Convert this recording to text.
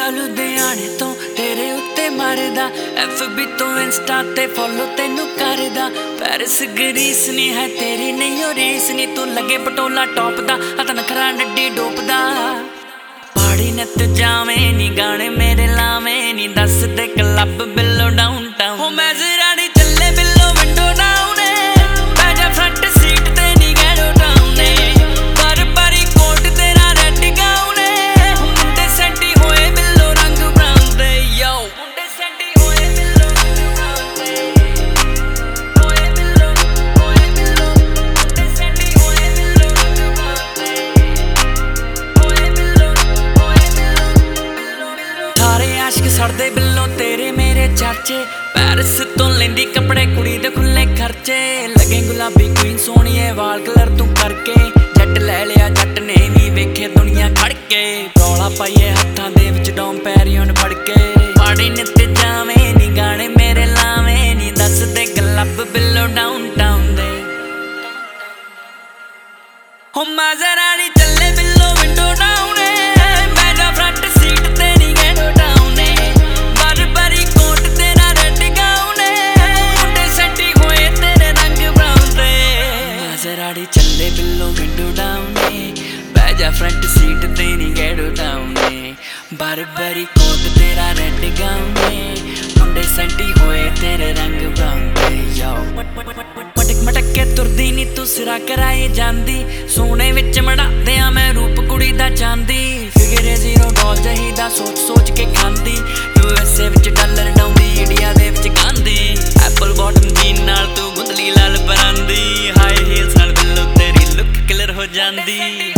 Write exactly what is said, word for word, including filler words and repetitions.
ਮੁੰਡਾ ਲੁਧਿਆਣੇ ਤੋਂ ਤੇਰੇ ਉੱਤੇ ਮਾਰਦਾ, ਐਫ ਬੀ ਤੋਂ ਇੰਸਟਾ ਤੇ ਫੋਲੋ ਤੈਨੂੰ ਕਰਦਾ। ਪੈਰਿਸ ਗਰੀਸ ਨੀ ਹੈ ਤੇਰੀ ਨਹੀਂ ਓ ਰੀਸ ਨੀ, ਤੂੰ ਲੱਗੇ ਪਟੋਲਾ ਟੌਪ ਦਾ ਹੱਥ ਨਖਰਾ ਨੱਡੀ ਡੋਪਦਾ। ਪਾੜੀ ਨਿੱਤ ਜਾਵੇਂ ਨੀ ਗਾਣੇ ਮੇਰੇ ਲਾਵੇਂ ਨੀ, ਦੱਸ ਦੇ ਕਲੱਬ ਬਿੱਲੋ ਡਾਊਨ ਟਾਊਨ ਹੋ ਮੈਂ ਜ਼ਰਾ ਨੀ ਚੱਲੇ ਬਿੱਲੋ ਵਿੰਡੋ ਡਾਊਨ ਬਹਿ ਜਾ ਫਰੰਟ ਸੀਟ ਤੇ ਨੀ ਗੈਰੋ ਡਾਊਨ ਪਰ ਪਰੀ ਕੋਟ ਤੇਰਾ ਰੈਡ ਗਾਊਨ ਮੁੰਡੇ ਸੈਂਟੀ ਹੋਏ ਬਿੱਲੋ ਰੰਗ ਬਰਾਊਨ ਦੇ ਯੋ ਮੁੰਡੇ ਸੈਂਟੀ ਹੋਏ ਬਿੱਲੋ ਰੰਗ ਬਰਾਊਨ ਦੇ ਹੋਏ ਬਿੱਲੋ ਹੋਏ ਬਿੱਲੋ ਮੁੰਡੇ ਸੈਂਟੀ ਹੋਏ ਬਿੱਲੋ ਰੰਗ ਬਰਾਊਨ ਦੇ ਹੋਏ ਬਿੱਲੋ ਹੋਏ ਬਿੱਲੋ। ਸਾਰੇ ਆਸ਼ਕ ਸੜਦੇ ਬਿੱਲੋ ਤੇਰੇ ਮੇਰੇ ਚਾਚੇ, ਪੈਰਿਸ ਤੋਂ ਲੈਂਦੀ ਕੱਪੜੇ ਕੁੜੀ ਦੇ ਖੁੱਲੇ ਖਰਚੇ। ਲੱਗੇ ਗੁਲਾਬੀ ਕੁਈਨ ਸੋਹਣੀਏ ਵਾਲ ਕਲਰ ਤੂੰ ਕਰਕੇ, ਜੱਟ ਲੈ ਲਿਆ ਜੱਟ ਨੇ ਵੀ ਵੇਖੇ ਦੁਨੀਆ ਖੜ ਕੇ। ਰੌਲਾ ਪਾਈਏ ਹੱਥਾਂ ਦੇ ਵਿੱਚ ਡੋਮ ਪੈਰੀਓਨ ਫੜ ਕੇ, ਪਾੜੀ ਨਿੱਤ ਜਾਵੇਂ ਨੀ ਗਾਣੇ ਮੇਰੇ ਲਾਵੇਂ ਨੀ, ਦੱਸ ਦੇ ਕਲੱਬ ਬਿੱਲੋ ਡਾਊਨ ਟਾਊਨ ਦੇ ਹੋ ਮੈਂ ਜ਼ਰਾ ਨੀ ਚੱਲੇ ਬਿੱਲੋ ਵਿੰਡੋ ਡਾਊਨ ਬਹਿ ਜਾ ਫਰੰਟ ਸੀਟ ਤੇ ਨੀ ਗੈਰੋ ਡਾਊਨ ਪਰ ਪਰੀ ਕੋਟ ਤੇਰਾ ਰੈਡ ਗਾਊਨ ਮੁੰਡੇ ਸੈਂਟੀ ਹੋਏ ਤੇਰੇ ਰੰਗ ਬਰਾਊਨ ਦੇ ਮੈਂ ਜ਼ਰਾ ਨੀ ਚੱਲੇ ਬਿੱਲੋ ਵਿੰਡੋ ਡਾਊਨ ਬਹਿ ਜਾ ਫਰੰਟ ਸੀਟ ਤੇ ਨੀ ਗੈਰੋ ਡਾਊਨ ਪਰ ਪਰੀ ਕੋਟ ਤੇਰਾ ਰੈਡ ਗਾਊਨ ਮੁੰਡੇ ਸੈਂਟੀ ਹੋਏ ਤੇਰੇ ਰੰਗ ਬਰਾਊਨ ਦੇ ਯੋ ਮਟਕ ਮਟਕ ਕੇ ਤੁਰਦੀ ਨੀ ਤੂੰ ਸਿਰਾ ਕਰਾਏ ਜਾਂਦੀ, ਸੋਹਣੇ ਵਿੱਚ ਮੜਾਦਿਆਂ ਮੈਂ ਰੂਪ ਕੁੜੀ ਦਾ ਚਾਂਦੀ। ਫਿਗਰ ਜ਼ੀਰੋ ਡੋਲ ਚਾਹੀਦਾ ਸੋਚ ਸੋਚ ਕੇ ਖਾਂਦੀ, ਯੂ ਐਸ ਏ ਵਿੱਚ ਡਾਲਰ ਡਾਉਂਦੀ ਇੰਡੀਆ ਦੇ ਵਿੱਚ ਗਾਂਦੀ। ਐਪਲ ਬਾਟਮ ਜੀਨ ਨਾਲ ਤੂੰ ਗੁੰਦਲੀ ਲਾਲ ਪਰਾਂਦੀ, ਹਾਈ ਹੀਲਸ ਨਾਲ ਬਿੱਲੋ ਤੇਰੀ ਲੁੱਕ ਕਲਰ ਹੋ ਜਾਂਦੀ।